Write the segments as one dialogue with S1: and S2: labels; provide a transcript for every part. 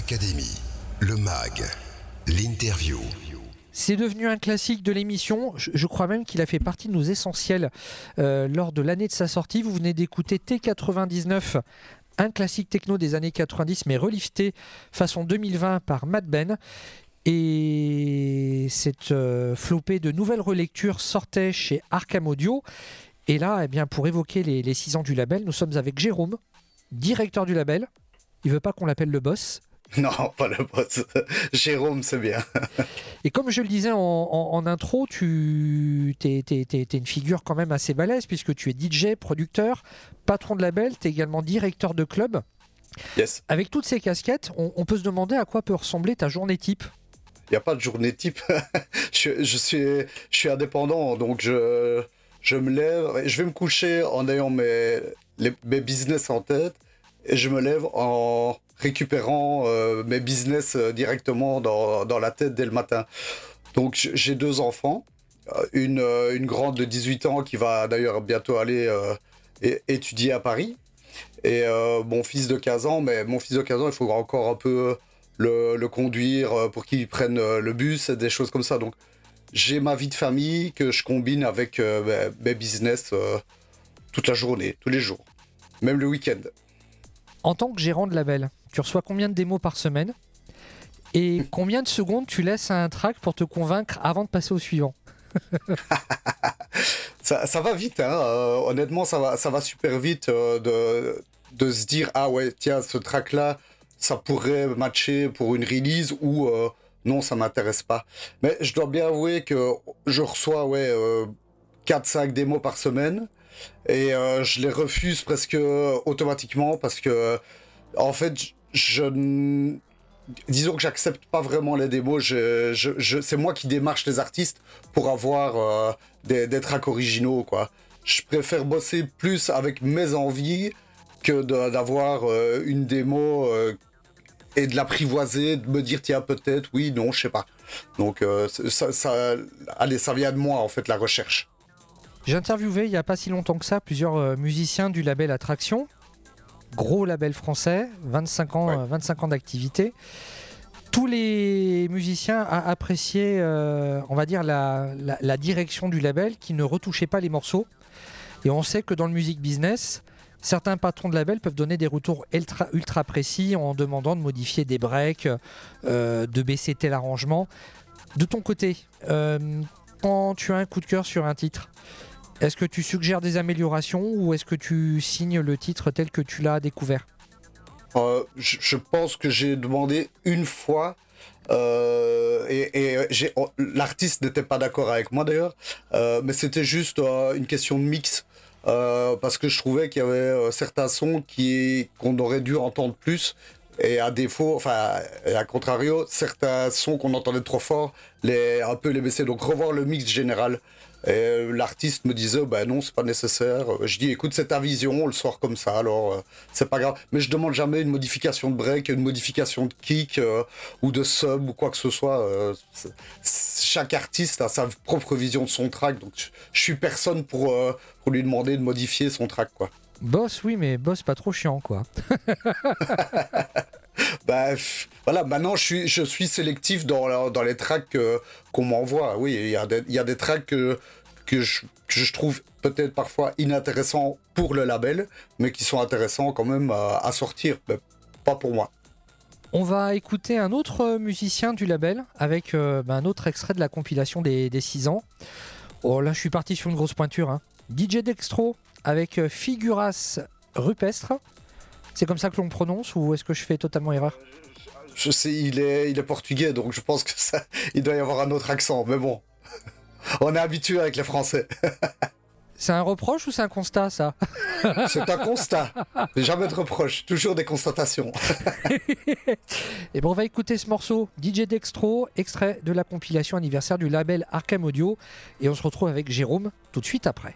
S1: Académie, le MAG, l'interview.
S2: C'est devenu un classique de l'émission. Je crois même qu'il a fait partie de nos essentiels lors de l'année de sa sortie. Vous venez d'écouter T99, un classique techno des années 90, mais relifté façon 2020 par Matt Ben. Et cette flopée de nouvelles relectures sortait chez Arkham Audio. Et là, eh bien, pour évoquer les 6 ans du label, nous sommes avec Jérôme, directeur du label. Il ne veut pas qu'on l'appelle le boss.
S3: Non, pas le boss. Jérôme, c'est bien.
S2: Et comme je le disais en intro, tu es une figure quand même assez balèze, puisque tu es DJ, producteur, patron de label, tu es également directeur de club.
S3: Yes.
S2: Avec toutes ces casquettes, on peut se demander à quoi peut ressembler ta journée type.
S3: Il n'y a pas de journée type. je suis indépendant, donc je me lève, je vais me coucher en ayant mes business en tête, et je me lève en récupérant mes business directement dans la tête dès le matin. Donc j'ai 2 enfants, une grande de 18 ans qui va d'ailleurs bientôt aller étudier à Paris, et mon fils de 15 ans, mais mon fils de 15 ans, il faudra encore un peu le conduire pour qu'il prenne le bus et des choses comme ça. Donc j'ai ma vie de famille que je combine avec mes business toute la journée, tous les jours, même le week-end.
S2: En tant que gérant de label, tu reçois combien de démos par semaine ? Et combien de secondes tu laisses à un track pour te convaincre avant de passer au suivant ?
S3: Ça va vite, hein. Honnêtement, ça va super vite de se dire « Ah ouais, tiens, ce track-là, ça pourrait matcher pour une release » ou non, ça m'intéresse pas. Mais je dois bien avouer que je reçois 4-5 démos par semaine. Et je les refuse presque automatiquement parce que, en fait, disons que j'accepte pas vraiment les démos. C'est moi qui démarche les artistes pour avoir des tracks originaux, quoi. Je préfère bosser plus avec mes envies que d'avoir une démo et de l'apprivoiser, de me dire tiens peut-être, oui, non, je sais pas. Donc ça vient de moi en fait, la recherche.
S2: J'ai interviewé il n'y a pas si longtemps que ça plusieurs musiciens du label Attraction, gros label français, 25 ans d'activité. Tous les musiciens ont apprécié, on va dire, la direction du label qui ne retouchait pas les morceaux. Et on sait que dans le music business, certains patrons de label peuvent donner des retours ultra précis en demandant de modifier des breaks, de baisser tel arrangement. De ton côté, quand tu as un coup de cœur sur un titre, est-ce que tu suggères des améliorations ou est-ce que tu signes le titre tel que tu l'as découvert ?
S3: Je pense que j'ai demandé une fois l'artiste n'était pas d'accord avec moi d'ailleurs, mais c'était juste une question de mix. Parce que je trouvais qu'il y avait certains sons qu'on aurait dû entendre plus, et à défaut, enfin, et à contrario, certains sons qu'on entendait trop fort, un peu les baisser. Donc revoir le mix général. Et l'artiste me disait, non, c'est pas nécessaire. Je dis, écoute, c'est ta vision, on le sort comme ça, alors c'est pas grave. Mais je demande jamais une modification de break, une modification de kick ou de sub ou quoi que ce soit. Chaque artiste a sa propre vision de son track, donc je suis personne pour lui demander de modifier son track, quoi.
S2: Boss, oui, mais boss pas trop chiant, quoi.
S3: Voilà, maintenant je suis sélectif dans les tracks qu'on m'envoie. Oui, il y a des tracks que je trouve peut-être parfois inintéressants pour le label, mais qui sont intéressants quand même à sortir, mais pas pour moi.
S2: On va écouter un autre musicien du label avec un autre extrait de la compilation des 6 ans. Oh là, je suis parti sur une grosse pointure, hein. DJ Dextro avec Figuras Rupestre. C'est comme ça que l'on prononce ou est-ce que je fais totalement erreur ?
S3: Je sais, il est portugais, donc je pense que il doit y avoir un autre accent, mais bon, on est habitué avec les Français.
S2: C'est un reproche ou c'est un constat, ça ?
S3: C'est un constat. Jamais de reproche, toujours des constatations.
S2: Et bon, on va écouter ce morceau, DJ Dextro, extrait de la compilation anniversaire du label Arkham Audio, et on se retrouve avec Jérôme tout de suite après.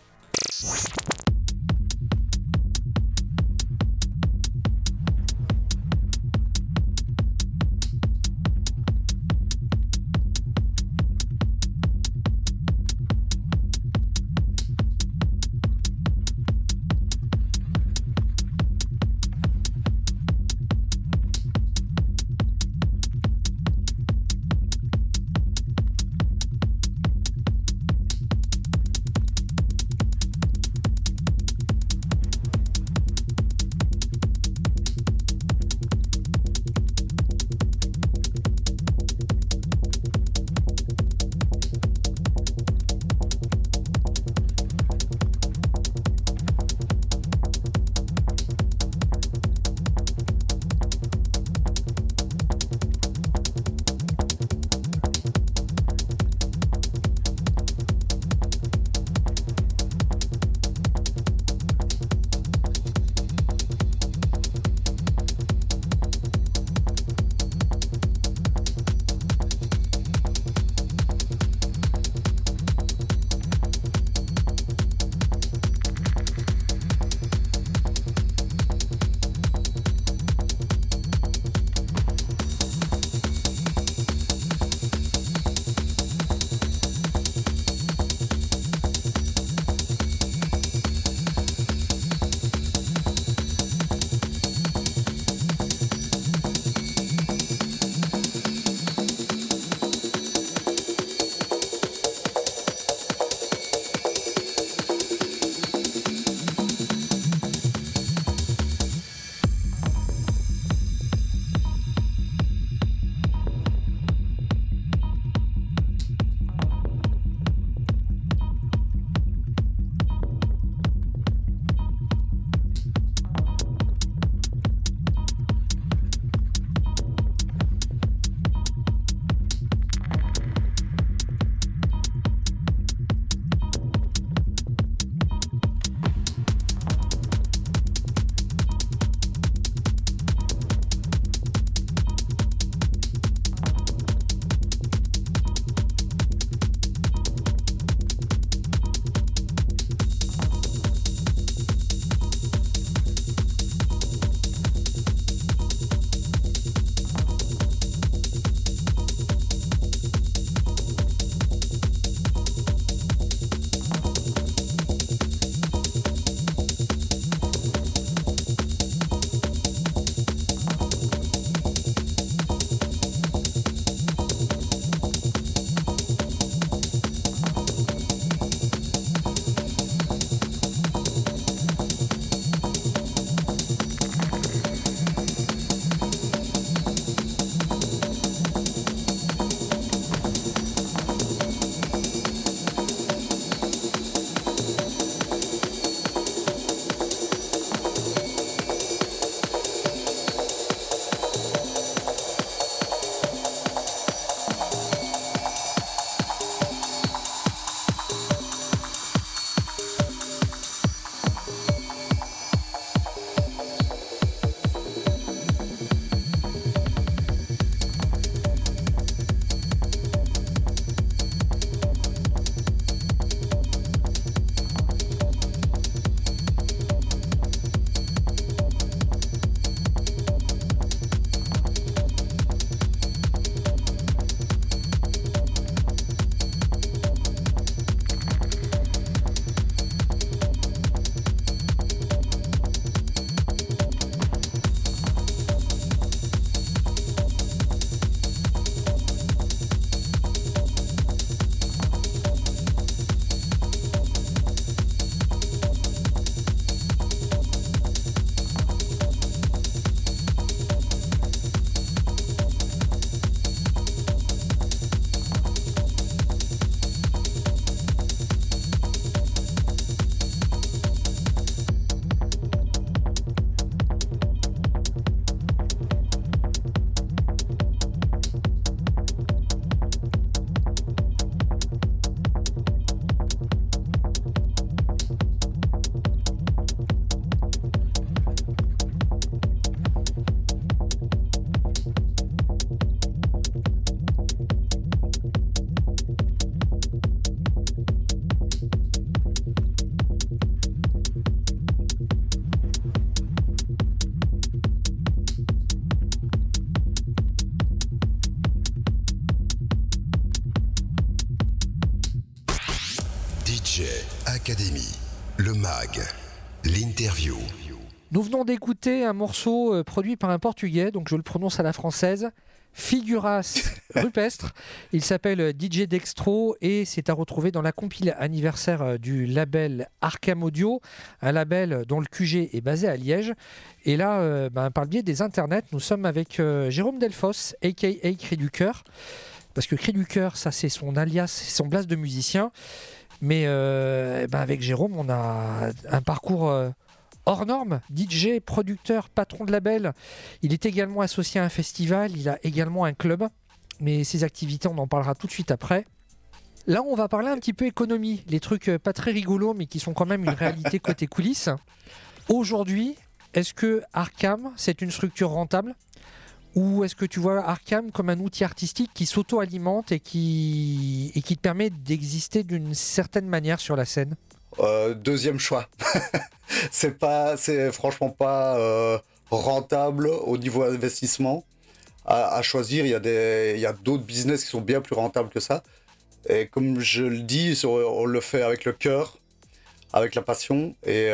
S1: Academy, le MAG, l'interview.
S2: Nous venons d'écouter un morceau produit par un Portugais, donc je le prononce à la française, Figuras Rupestre. Il s'appelle DJ Dextro et c'est à retrouver dans la compile anniversaire du label Arkham Audio, un label dont le QG est basé à Liège. Et là, par le biais des internets, nous sommes avec Jérôme Delfos, a.k.a. Cri du Cœur. Parce que Cri du Cœur, ça c'est son alias, c'est son blase de musicien. Mais avec Jérôme, on a un parcours hors norme, DJ, producteur, patron de label. Il est également associé à un festival, il a également un club. Mais ses activités, on en parlera tout de suite après. Là, on va parler un petit peu économie, les trucs pas très rigolos, mais qui sont quand même une réalité côté coulisses. Aujourd'hui, est-ce que Arkham, c'est une structure rentable ? Ou est-ce que tu vois Arkham comme un outil artistique qui s'auto-alimente et qui te permet d'exister d'une certaine manière sur la scène ?
S3: Deuxième choix. c'est franchement pas rentable au niveau investissement. À choisir, il y a d'autres business qui sont bien plus rentables que ça. Et comme je le dis, on le fait avec le cœur, avec la passion. Et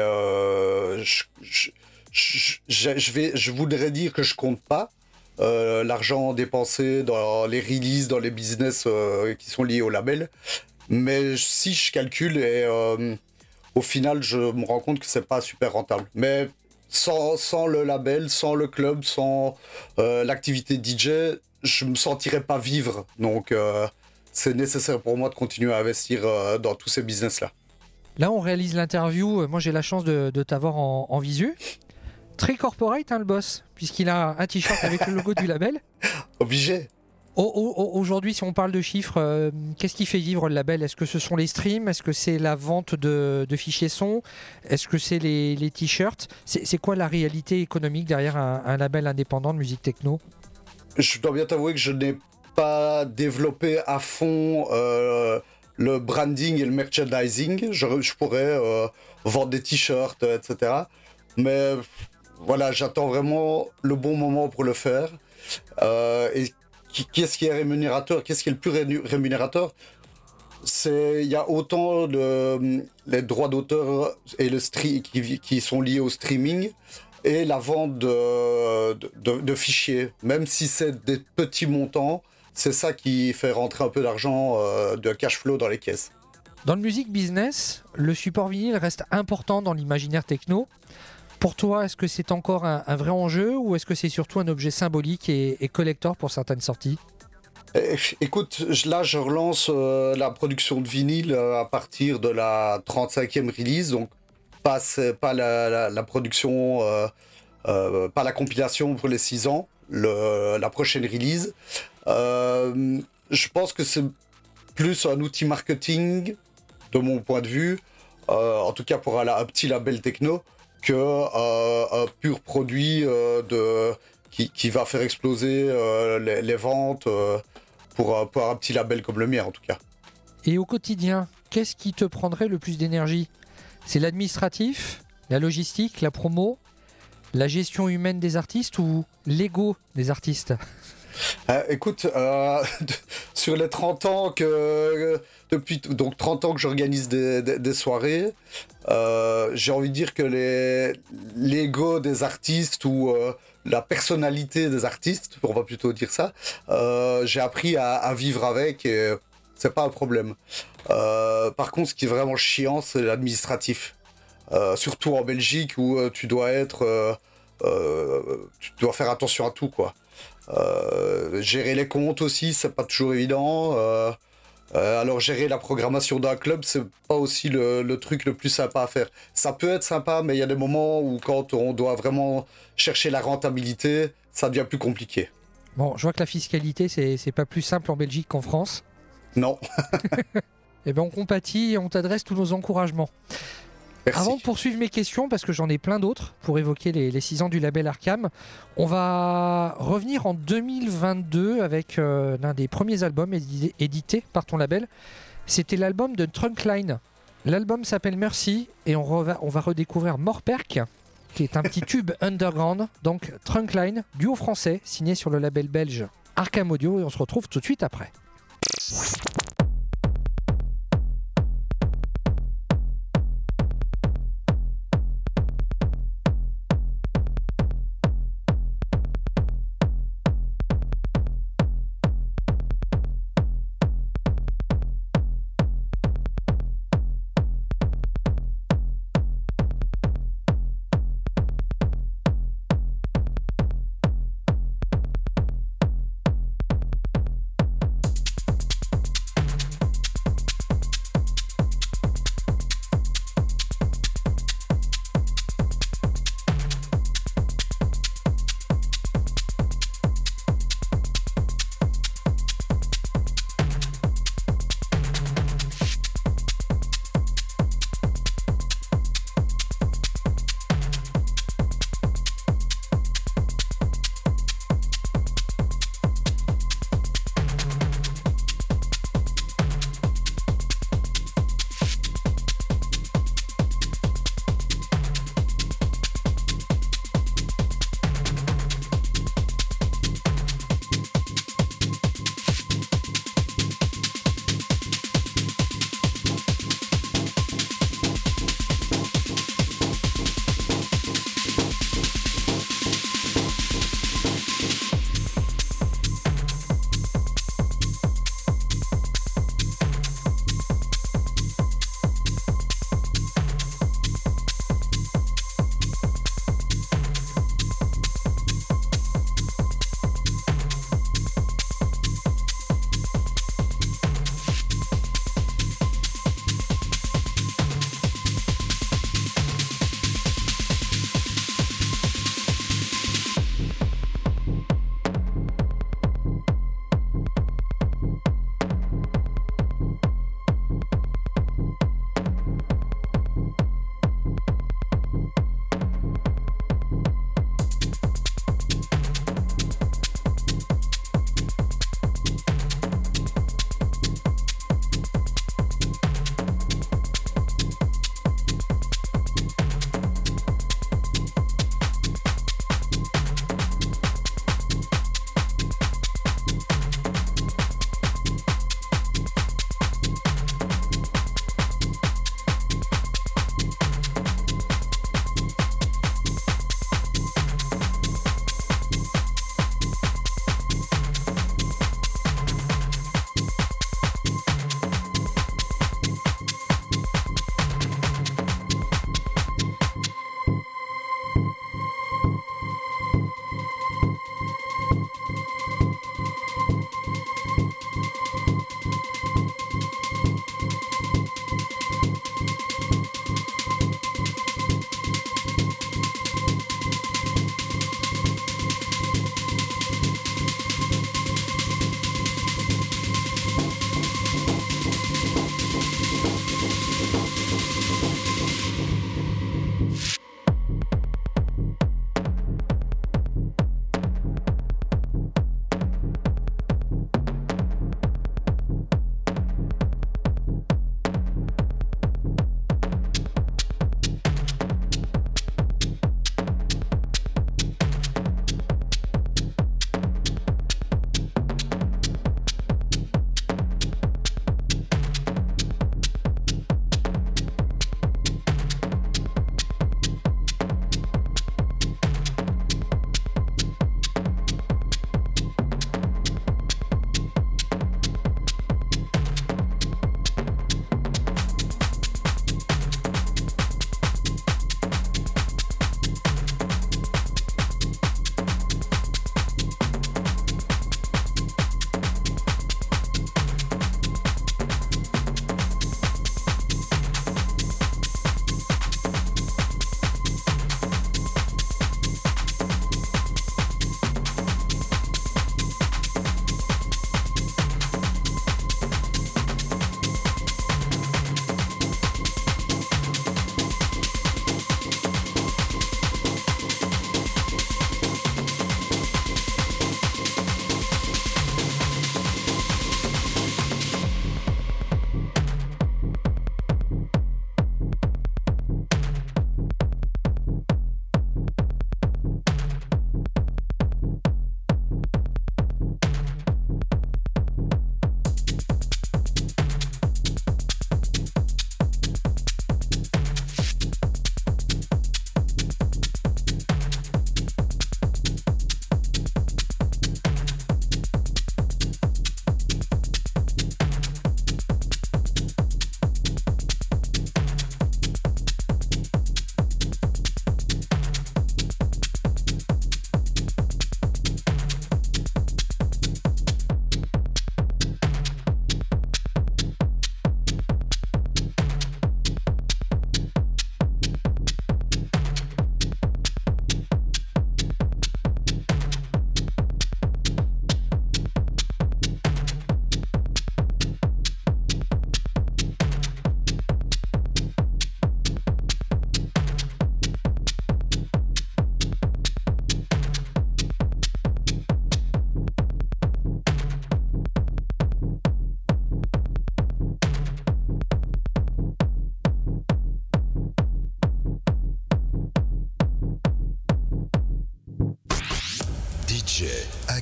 S3: je voudrais dire que je compte pas l'argent dépensé dans les releases, dans les business qui sont liés au label. Mais si je calcule et au final, je me rends compte que c'est pas super rentable. Mais sans le label, sans le club, sans l'activité DJ, je me sentirais pas vivre. Donc c'est nécessaire pour moi de continuer à investir dans tous ces business-là.
S2: Là, on réalise l'interview. Moi, j'ai la chance de t'avoir en visu. Très corporate, le boss, puisqu'il a un t-shirt avec le logo du label.
S3: Obligé.
S2: Aujourd'hui, si on parle de chiffres, qu'est-ce qui fait vivre le label ? Est-ce que ce sont les streams ? Est-ce que c'est la vente de fichiers son ? Est-ce que c'est les t-shirts ? C'est quoi la réalité économique derrière un label indépendant de musique techno ?
S3: Je dois bien t'avouer que je n'ai pas développé à fond le branding et le merchandising. Je pourrais vendre des t-shirts, etc. Mais voilà, j'attends vraiment le bon moment pour le faire. Et qu'est-ce qui est rémunérateur ? Qu'est-ce qui est le plus rémunérateur ? Il y a autant les droits d'auteur et qui sont liés au streaming et la vente de fichiers. Même si c'est des petits montants, c'est ça qui fait rentrer un peu d'argent de cash flow dans les caisses.
S2: Dans le music business, le support vinyle reste important dans l'imaginaire techno. Pour toi, est-ce que c'est encore un vrai enjeu ou est-ce que c'est surtout un objet symbolique et collector pour certaines sorties ?
S3: Écoute, là je relance la production de vinyle à partir de la 35e release, donc pas la production, pas la compilation pour les 6 ans, la prochaine release. Je pense que c'est plus un outil marketing, de mon point de vue, en tout cas pour un petit label techno, qu'un pur produit qui va faire exploser les ventes pour un petit label comme le mien en tout cas.
S2: Et au quotidien, qu'est-ce qui te prendrait le plus d'énergie ? C'est l'administratif, la logistique, la promo, la gestion humaine des artistes ou l'ego des artistes ?
S3: Écoute, sur les 30 ans depuis 30 ans que j'organise des soirées, j'ai envie de dire que l'ego des artistes ou la personnalité des artistes, on va plutôt dire ça, j'ai appris à vivre avec et c'est pas un problème. Par contre, ce qui est vraiment chiant, c'est l'administratif. Surtout en Belgique où tu dois faire attention à tout, quoi. Gérer les comptes aussi, c'est pas toujours évident. Alors gérer la programmation d'un club, c'est pas aussi le truc le plus sympa à faire. Ça peut être sympa, mais il y a des moments où quand on doit vraiment chercher la rentabilité, ça devient plus compliqué.
S2: Bon, je vois que la fiscalité, c'est pas plus simple en Belgique qu'en France.
S3: Non.
S2: Eh bien, on compatit et on t'adresse tous nos encouragements.
S3: Merci.
S2: Avant de poursuivre mes questions, parce que j'en ai plein d'autres pour évoquer les 6 ans du label Arkham, on va revenir en 2022 avec l'un des premiers albums édités par ton label. C'était l'album de Trunkline. L'album s'appelle Merci et on va redécouvrir Morperk, qui est un petit tube underground. Donc Trunkline, duo français, signé sur le label belge Arkham Audio, et on se retrouve tout de suite après.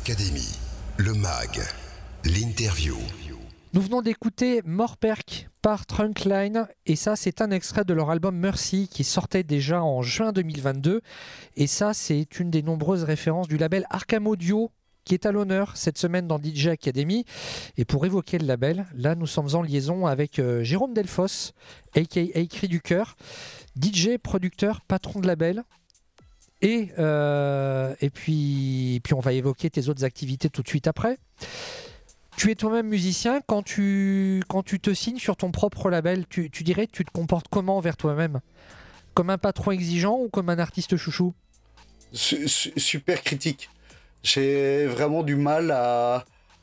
S1: Academy, le MAG, l'interview.
S2: Nous venons d'écouter Morperk par Trunkline et ça c'est un extrait de leur album Mercy qui sortait déjà en juin 2022 et ça c'est une des nombreuses références du label Arkham Audio qui est à l'honneur cette semaine dans DJ Academy. Et pour évoquer le label, là nous sommes en liaison avec Jérôme Delfosse, aka Cri du Cœur, DJ, producteur, patron de label. Et puis on va évoquer tes autres activités tout de suite après. Tu es toi-même musicien. Quand tu te signes sur ton propre label, tu dirais que tu te comportes comment envers toi-même? Comme un patron exigeant ou comme un artiste chouchou?
S3: Super critique. J'ai vraiment du mal à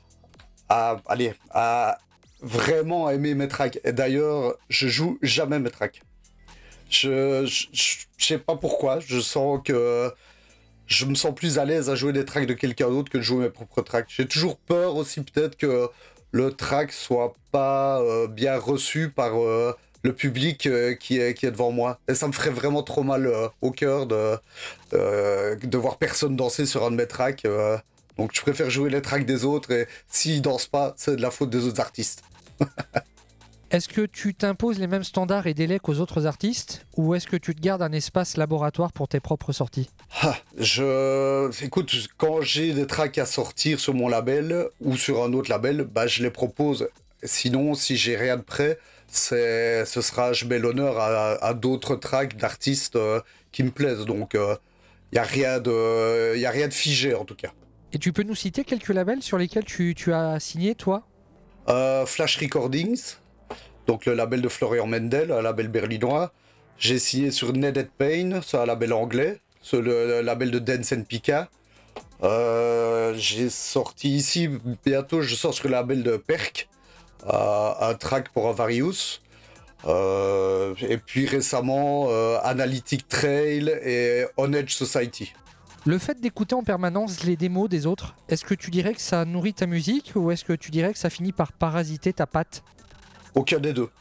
S3: vraiment aimer mes tracks. Et d'ailleurs, je joue jamais mes tracks. Je sais pas pourquoi. Je sens que je me sens plus à l'aise à jouer des tracks de quelqu'un d'autre que de jouer mes propres tracks. J'ai toujours peur aussi peut-être que le track soit pas bien reçu par le public qui est devant moi. Et ça me ferait vraiment trop mal au cœur de voir personne danser sur un de mes tracks. Donc je préfère jouer les tracks des autres et s'ils dansent pas, c'est de la faute des autres artistes.
S2: Est-ce que tu t'imposes les mêmes standards et délais qu'aux autres artistes ou est-ce que tu te gardes un espace laboratoire pour tes propres sorties?
S3: Écoute, quand j'ai des tracks à sortir sur mon label ou sur un autre label, bah, je les propose. Sinon, si j'ai rien de prêt, je mets l'honneur à d'autres tracks d'artistes qui me plaisent. Donc, y a rien de figé en tout cas.
S2: Et tu peux nous citer quelques labels sur lesquels tu as signé, toi?
S3: Flash Recordings, donc le label de Florian Mendel, un label berlinois. J'ai signé sur Needed Pain, c'est un label anglais, c'est le label de Dance & Pika. J'ai sorti ici, bientôt je sors sur le label de Perk, un track pour Avarius. Et puis récemment, Analytic Trail et On Edge Society.
S2: Le fait d'écouter en permanence les démos des autres, est-ce que tu dirais que ça nourrit ta musique ou est-ce que tu dirais que ça finit par parasiter ta patte?
S3: Aucun des deux.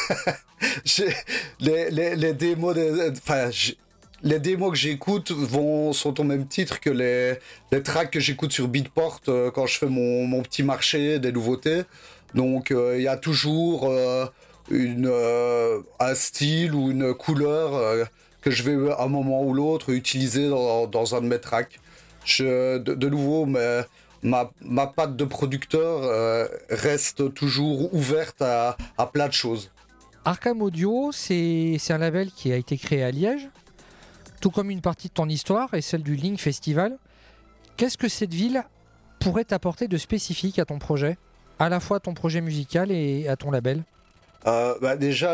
S3: Les démos, les démos que j'écoute sont au même titre que les tracks que j'écoute sur Beatport quand je fais mon petit marché des nouveautés. Donc il y a toujours un style ou une couleur que je vais à un moment ou l'autre utiliser dans un de mes tracks. De nouveau, ma patte de producteur reste toujours ouverte à plein de choses.
S2: Arkham Audio, c'est un label qui a été créé à Liège, tout comme une partie de ton histoire et celle du Link Festival. Qu'est-ce que cette ville pourrait t'apporter de spécifique à ton projet, à la fois à ton projet musical et à ton label?
S3: Déjà,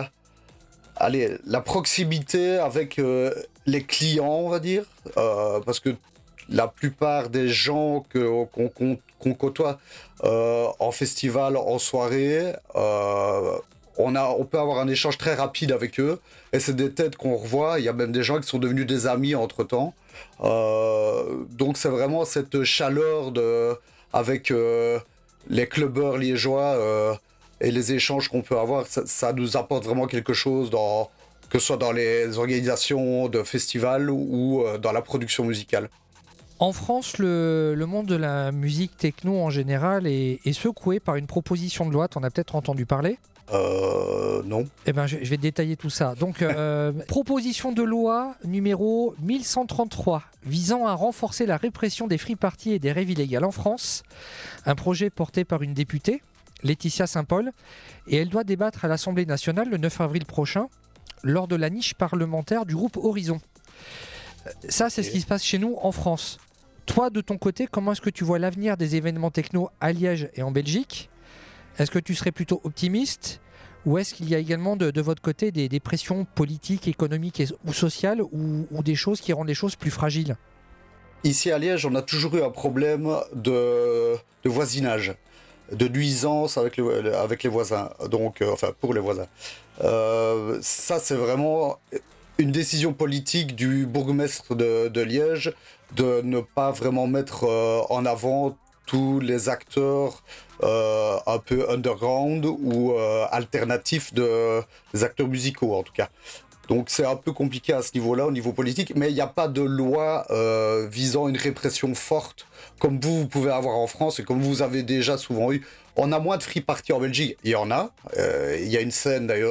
S3: la proximité avec les clients, on va dire, parce que la plupart des gens qu'on côtoie en festival, en soirée, on peut avoir un échange très rapide avec eux, et c'est des têtes qu'on revoit. Il y a même des gens qui sont devenus des amis entre-temps. Donc c'est vraiment cette chaleur avec les clubbers liégeois et les échanges qu'on peut avoir, ça nous apporte vraiment quelque chose, que ce soit dans les organisations de festivals ou dans la production musicale.
S2: En France, le monde de la musique techno en général est secoué par une proposition de loi. Tu en as peut-être entendu parler?
S3: Non.
S2: Eh ben, je vais détailler tout ça. Donc, proposition de loi numéro 1133 visant à renforcer la répression des free parties et des raves illégales en France. Un projet porté par une députée, Laetitia Saint-Paul, et elle doit débattre à l'Assemblée nationale le 9 avril prochain lors de la niche parlementaire du groupe Horizon. Ça, c'est ce qui se passe chez nous en France. Toi, de ton côté, comment est-ce que tu vois l'avenir des événements techno à Liège et en Belgique? Est-ce que tu serais plutôt optimiste ou est-ce qu'il y a également de votre côté des pressions politiques, économiques ou sociales ou des choses qui rendent les choses plus fragiles?
S3: Ici à Liège, on a toujours eu un problème de voisinage, de nuisance avec les voisins, donc pour les voisins. Ça, c'est vraiment une décision politique du bourgmestre de Liège de ne pas vraiment mettre en avant tous les acteurs un peu underground ou alternatifs des acteurs musicaux en tout cas. Donc c'est un peu compliqué à ce niveau-là, au niveau politique, mais il n'y a pas de loi visant une répression forte comme vous pouvez avoir en France et comme vous avez déjà souvent eu. On a moins de free party en Belgique, il y en a. Il y a une scène d'ailleurs